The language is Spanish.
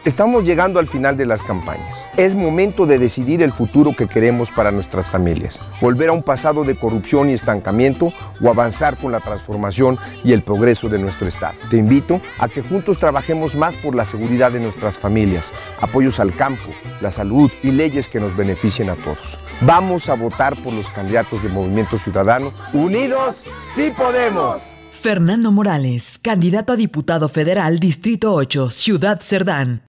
Estamos llegando al final de las campañas. Es momento de decidir el futuro que queremos para nuestras familias. Volver a un pasado de corrupción y estancamiento o avanzar con la transformación y el progreso de nuestro Estado. Te invito a que juntos trabajemos más por la seguridad de nuestras familias, apoyos al campo, la salud y leyes que nos beneficien a todos. Vamos a votar por los candidatos de Movimiento Ciudadano. ¡Unidos, sí podemos! Fernando Morales, candidato a diputado federal, Distrito 8, Ciudad Cerdán.